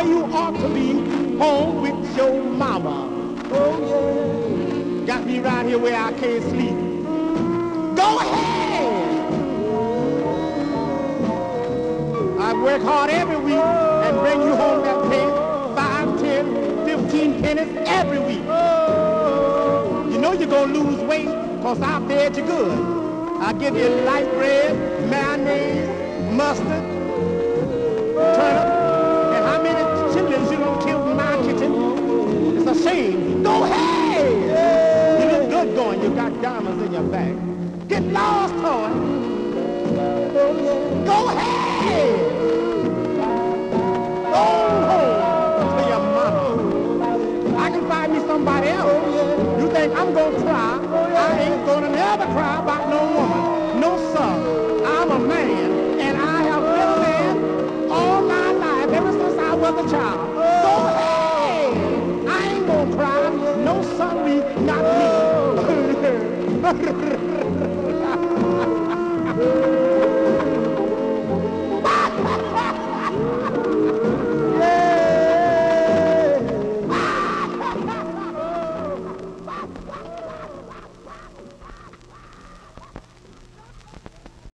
where you ought to be, home with your mama. Oh yeah. Got me right here where I can't sleep. Go ahead. I work hard every week and bring you home that pay, 5, 10, 15 pennies every week. You know you're gonna lose weight, cause I fed you good. I give you light bread, mayonnaise, mustard, turnip, and how many chitlins you done killed in my kitchen? It's a shame. Go ahead! You look good going, you got diamonds in your back. Get lost, toy. Go ahead! Go home to your mama. I can find me somebody else. You think I'm gonna cry? I ain't gonna never cry about no woman. No, sir. I'm a man, and I have been a man all my life, ever since I was a child. Go ahead! I ain't gonna cry. No, sorry, not me.